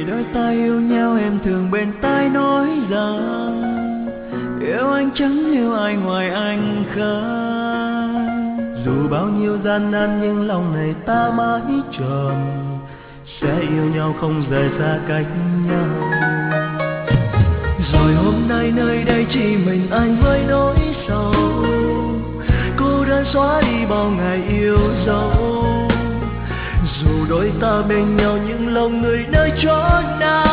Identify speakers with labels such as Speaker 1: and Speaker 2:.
Speaker 1: đôi ta yêu nhau em thường bên tai nói rằng yêu anh chẳng yêu ai ngoài anh khác. Dù bao nhiêu gian nan nhưng lòng này ta mãi tròn, sẽ yêu nhau không rời xa cách nhau. Rồi hôm nay nơi đây chỉ mình anh với nỗi sầu, cô đơn xóa đi bao ngày yêu dấu. Dù đôi ta bên nhau nhưng lòng người nơi chốn nào.